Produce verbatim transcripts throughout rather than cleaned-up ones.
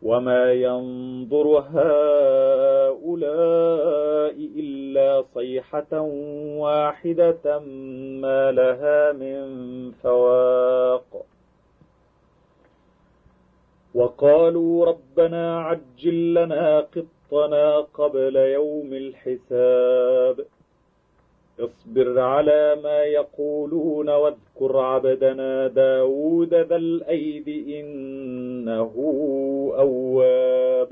وما ينظر هؤلاء إلا صيحة واحدة ما لها من فواق. وقالوا ربنا عجل لنا قطنا قبل يوم الحساب. اصبر على ما يقولون واذكر عبدنا داود ذا الأيد إنه أواب.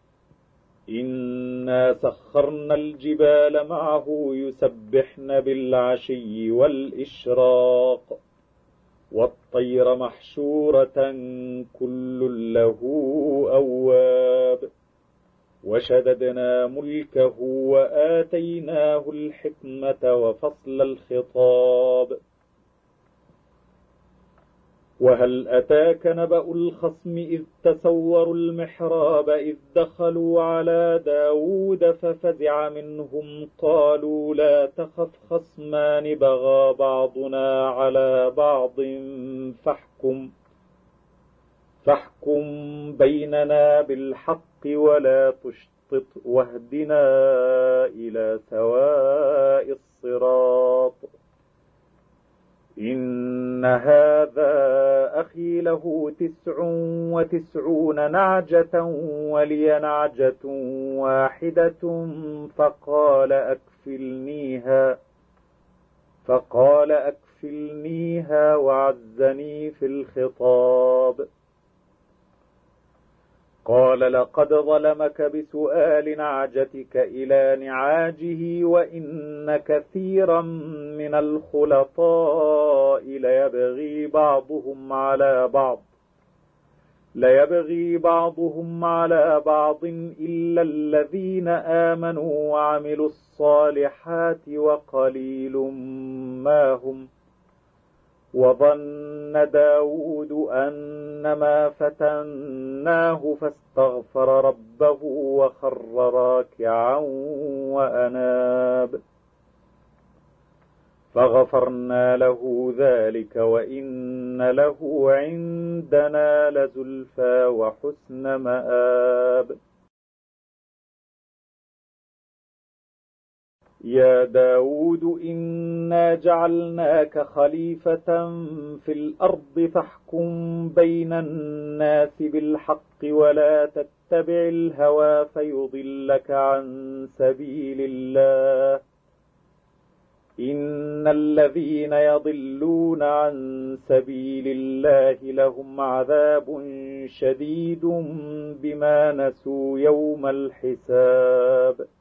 إنا سخرنا الجبال معه يسبحن بالعشي والإشراق والطير محشورة كل له أواب. وشددنا ملكه وآتيناه الحكمة وفصل الخطاب. وهل أتاك نبأ الخصم إذ تسوروا المحراب إذ دخلوا على داود ففزع منهم قالوا لا تخف خصمان بغى بعضنا على بعض فاحكم فاحكم بيننا بالحق ولا تشطط واهدنا إلى سواء الصراط. إن هذا أخي له تسع وتسعون نعجة ولي نعجة واحدة فقال أكفلنيها فقال أكفلنيها وعزني في الخطاب. قال لقد ظلمك بسؤال نعجتك إلى نعاجه وإن كثيرا من الخلطاء ليبغي بعضهم على بعض ليبغي بعضهم على بعض إلا الذين آمنوا وعملوا الصالحات وقليل ما هم. وظن داود أنما فتناه فاستغفر ربه وخر راكعا وأناب فغفرنا له ذلك وإن له عندنا لزلفى وحسن مآب. يا داود إنا جعلناك خليفة في الأرض فاحكم بين الناس بالحق ولا تتبع الهوى فيضلك عن سبيل الله. إن الذين يضلون عن سبيل الله لهم عذاب شديد بما نسوا يوم الحساب.